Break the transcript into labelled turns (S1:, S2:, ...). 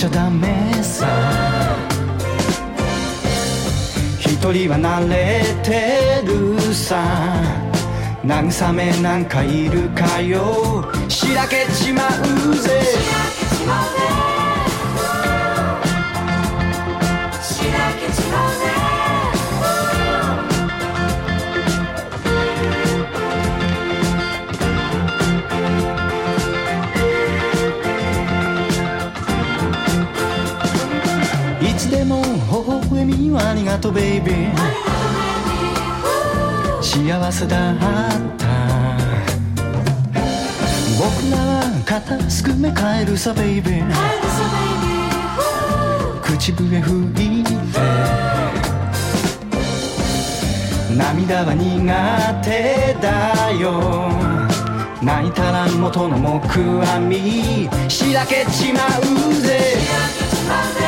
S1: ちゃダメさ、一人は慣れてるさ、慰めなんかいるかよ、しらけちまうぜ、しらけちまうぜ、いつでも微笑みはありがとうベイビー、幸せだった、僕らは肩すくめ帰るさベイビー、口笛吹いて、涙は苦手だよ、泣いたら元の木阿弥、しらけちまうぜ、